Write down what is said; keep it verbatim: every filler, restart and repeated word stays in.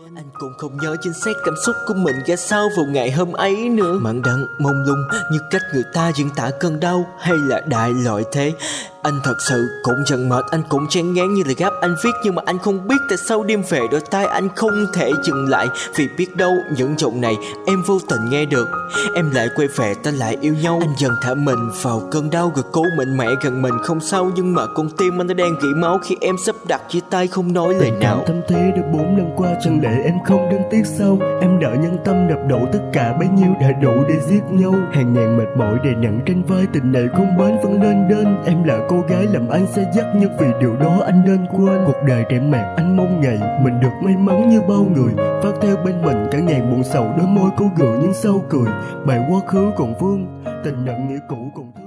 Anh cũng không nhớ chính xác cảm xúc của mình ra sao vào ngày hôm ấy nữa. Mặn đắng mông lung như cách người ta diễn tả cơn đau hay là đại loại thế. Anh thật sự cũng dần mệt, anh cũng chán ngán như lời gáp anh viết. Nhưng mà anh không biết tại sao đêm về đôi tai anh không thể dừng lại. Vì biết đâu những giọng này em vô tình nghe được, em lại quay về ta lại yêu nhau. Anh dần thả mình vào cơn đau, gật cố mạnh mẽ gần mình không sao. Nhưng mà con tim anh đã đang rỉ máu khi em sắp đặt chia tay không nói lời nào. Thâm thế đã bốn năm qua chẳng lẽ em không đáng tiếc sao? Em đã nhân tâm đập đổ tất cả bấy nhiêu đã đủ để giết nhau. Hàng ngàn mệt mỏi đè nặng trên vai, tình này không bến vẫn lên đên. Em là cô gái làm anh say dắt, nhưng vì điều đó anh nên quên. Cuộc đời trẻm mạc anh mong ngày mình được may mắn như bao người, phát theo bên mình cả ngàn buồn sầu, đôi môi cô gượng nhưng sau cười. Bài quá khứ còn vương, tình nặng nghĩa cũ còn